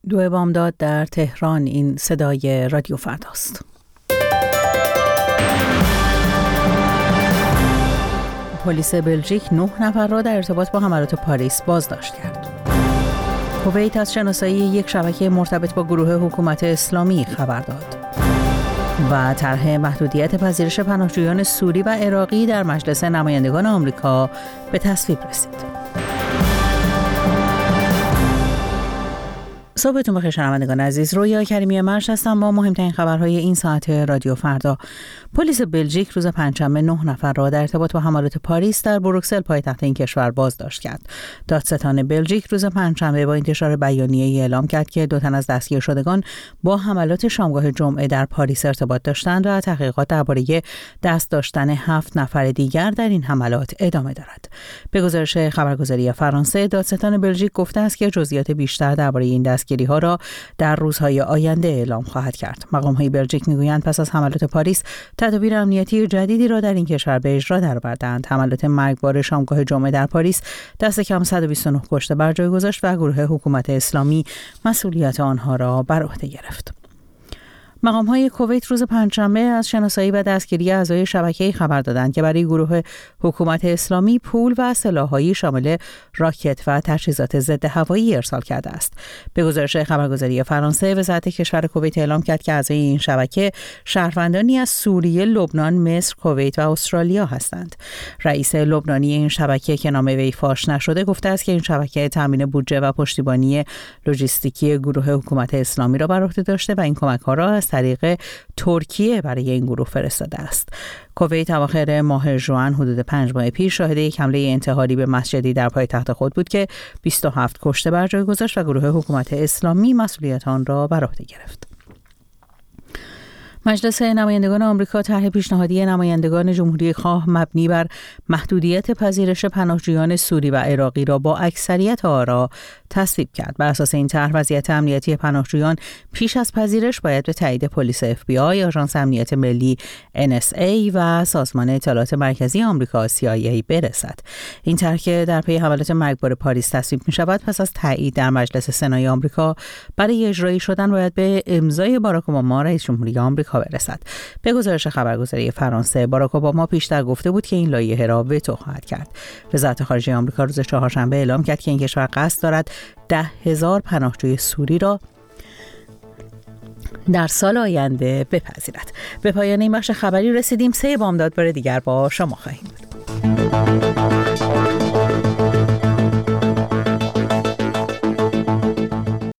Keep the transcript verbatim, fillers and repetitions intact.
دو بامداد در تهران. این صدای رادیو فرداست. پلیس بلژیک نه نفر را در ارتباط با حملات پاریس بازداشت کرد. کویت از شناسایی یک شبکه مرتبط با گروه حکومت اسلامی خبر داد. و طرح محدودیت پذیرش پناهجویان سوری و عراقی در مجلس نمایندگان آمریکا به تصویب رسید. صبحتون بخیر شنوندگان عزیز. رویا کریمی مرش هستم با مهمترین خبرهای این ساعت رادیو فردا. پلیس بلژیک روز پنجشنبه نه نفر را در ارتباط با حملات پاریس در بروکسل پایتخت این کشور بازداشت کرد. دادستان بلژیک روز پنجشنبه با انتشار بیانیه‌ای اعلام کرد که دو تن از دستگیر شدگان با حملات شامگاه جمعه در پاریس ارتباط داشتند و تحقیقات درباره دست داشتن هفت نفر دیگر در این حملات ادامه دارد. به گزارش خبرگزاری فرانسه، دادستان بلژیک گفته است که جزئیات بیشتر درباره این دستگیری ها را در روزهای آینده اعلام خواهد کرد. مقام‌های بلژیک میگویند پس از حملات پاریس تدابیر امنیتی جدیدی را در این کشور به اجرا درآوردند. حملات مرگبار شامگاه جمعه در پاریس دست کم صد و بیست و نه کشته بر جای گذاشت و گروه حکومت اسلامی مسئولیت آنها را بر عهده گرفت. مقام‌های کویت روز پنجشنبه از شناسایی و دستگیری اعضای شبکه‌ای خبر دادند که برای گروه حکومت اسلامی پول و سلاح‌هایی شامل راکت و تجهیزات ضد هوایی ارسال کرده است. به گزارش خبرگزاری فرانسه، وزارت کشور کویت اعلام کرد که اعضای این شبکه شهروندانی از سوریه، لبنان، مصر، کویت و استرالیا هستند. رئیس لبنانی این شبکه که نام وی فاش نشده گفته است که این شبکه تامین بودجه و پشتیبانی لوجستیکی گروه حکومت اسلامی را بر عهده داشته و این کمک‌ها را از طریق ترکیه برای این گروه فرستاده است. کویت اواخر ماه ژوئن حدود پنج ماه پیش شاهد یک حمله انتحاری به مسجدی در پایتخت خود بود که بیست و هفت کشته بر جای گذاشت و گروه حکومت اسلامی مسئولیت آن را بر عهده گرفت. مجلس نمایندگان آمریکا طرح پیشنهادی نمایندگان جمهوری خواه مبنی بر محدودیت پذیرش پناهجویان سوری و عراقی را با اکثریت آرا تصویب کرد. بر اساس این طرح وضعیت امنیتی پناهجویان پیش از پذیرش باید به تایید پلیس اف بی آی، آژانس امنیت ملی ان اس ای و سازمان اطلاعات مرکزی آمریکا سی آی ای برسد. این طرح که در پی حملات مرگبار پاریس تصویب می شود، پس از تایید در مجلس سنای آمریکا برای اجرایی شدن باید به امضای باراک اوباما رئیس جمهوری آمریکا برسد. به گزارش خبرگزاری فرانسه، باراک اوباما پیشتر گفته بود که این لایحه را وتو خواهد کرد. وزارت خارجه آمریکا روز چهارشنبه اعلام کرد که این کشور قصد دارد ده هزار پناهجوی سوری را در سال آینده بپذیرد. به پایان این بخش خبری رسیدیم. سه بامداد بار دیگر با شما خواهیم.